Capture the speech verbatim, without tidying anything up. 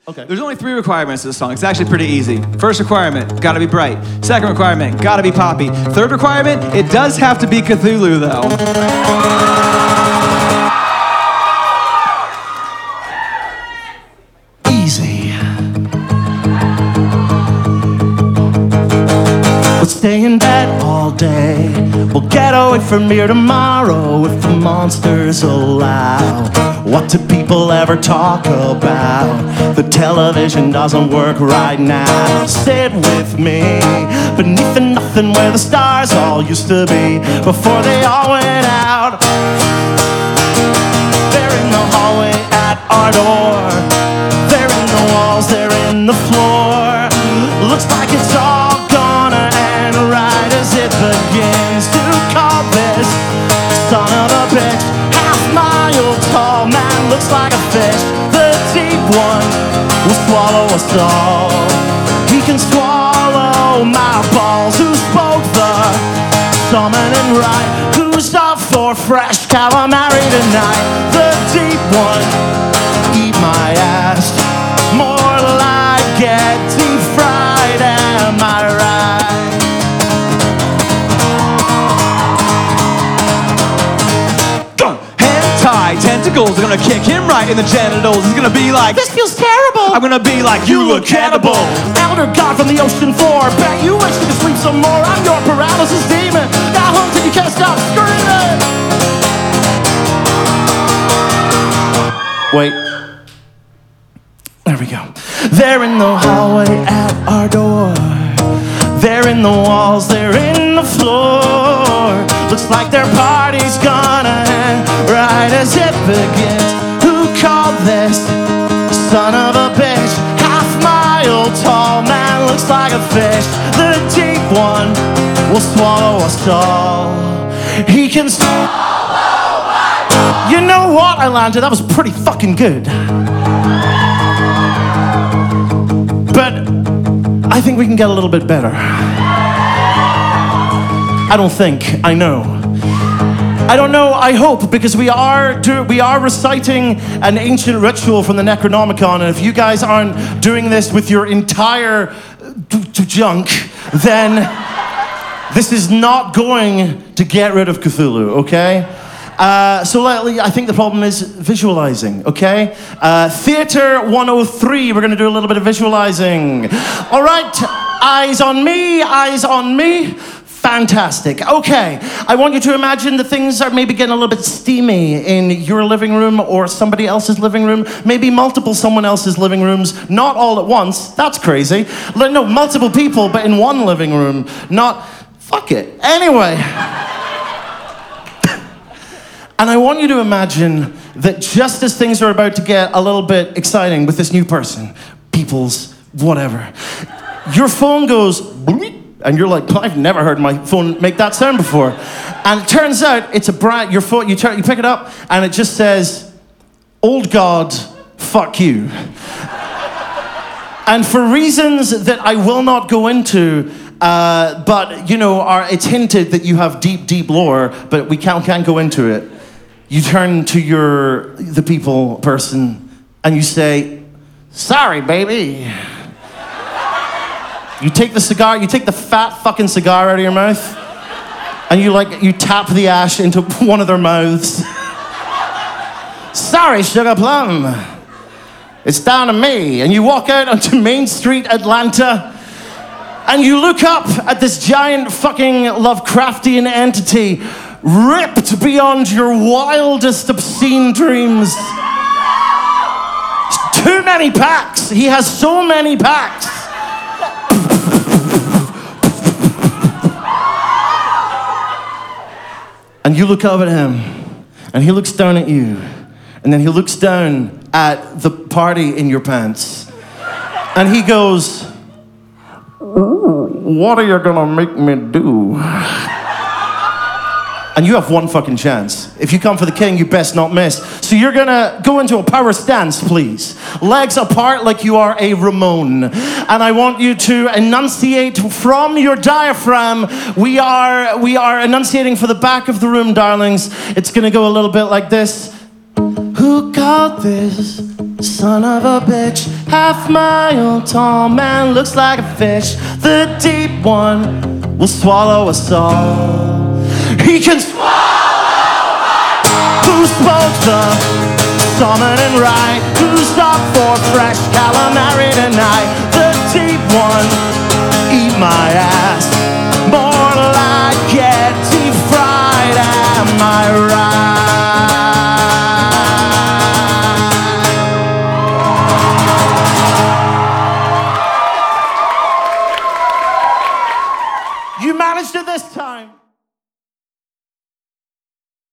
Okay. There's only three requirements to this song. It's actually pretty easy. First requirement, gotta be bright. Second requirement, gotta be poppy. Third requirement, it does have to be Cthulhu, though. Easy. We'll stay in bed all day. We'll get away from here tomorrow if the monsters allow. What do people ever talk about? The television doesn't work right now. Sit with me beneath the nothing where the stars all used to be before they all went out. They're in the hallway at our door. They're in the walls, they're in the floor. Looks like it's all gonna end right as it begins to call this son of a bitch. Half mile tall man looks like a fish. The deep one will swallow us all. He can swallow my balls. Who spoke the summoning right? Who's up for fresh calamari tonight? The deep one, eat my ass. More like get deep fried, am I right? Hentai tentacles are gonna kick him right in the genitals. He's gonna be like, This feels terrible. I'm gonna be like, you look cannibal. Elder God from the ocean floor, bet you wish you could sleep some more. I'm your paralysis demon. Got home till you can't stop screaming. Wait. There we go. They're in the hallway at our door. They're in the walls, they're in the floor. Looks like their party's gonna end right as it begins. Who called this son of a bitch? Half mile tall man looks like a fish. The deep one will swallow us all. He can swallow us. You know what, Atlanta? That was pretty fucking good. But I think we can get a little bit better. I don't think, I know. I don't know, I hope, because we are do, we are reciting an ancient ritual from the Necronomicon, and if you guys aren't doing this with your entire d- d- junk, then this is not going to get rid of Cthulhu, okay? Uh, so lately, I think the problem is visualizing, okay? Uh, Theater one oh three, we're gonna do a little bit of visualizing. All right, eyes on me, eyes on me. Fantastic. Okay, I want you to imagine that things are maybe getting a little bit steamy in your living room or somebody else's living room, maybe multiple someone else's living rooms, not all at once. That's crazy. No, multiple people, but in one living room, not, fuck it. Anyway. And I want you to imagine that just as things are about to get a little bit exciting with this new person, people's whatever, your phone goes, bleep, and you're like, I've never heard my phone make that sound before. And it turns out it's a brand, your phone, you, turn, you pick it up, and it just says, old God, fuck you. And for reasons that I will not go into, uh, but, you know, are, it's hinted that you have deep, deep lore, but we can't, can't go into it. You turn to your, the people person, and you say, sorry, baby. You take the cigar, you take the fat fucking cigar out of your mouth, and you like, you tap the ash into one of their mouths. Sorry, Sugar Plum. It's down to me. And you walk out onto Main Street, Atlanta, and you look up at this giant fucking Lovecraftian entity ripped beyond your wildest obscene dreams. Too many packs. He has so many packs. And you look up at him, and he looks down at you, and then he looks down at the party in your pants, and he goes, what are you gonna make me do? And you have one fucking chance. If you come for the king, you best not miss. So you're gonna go into a power stance, please. Legs apart like you are a Ramon. And I want you to enunciate from your diaphragm. We are, we are enunciating for the back of the room, darlings. It's gonna go a little bit like this. Who called this Son of a bitch, half mile tall man looks like a fish. The deep one will swallow us all. He can swallow us. Who spoke the salmon and rye? Who's up for fresh calamari tonight? The deep one, eat my ass.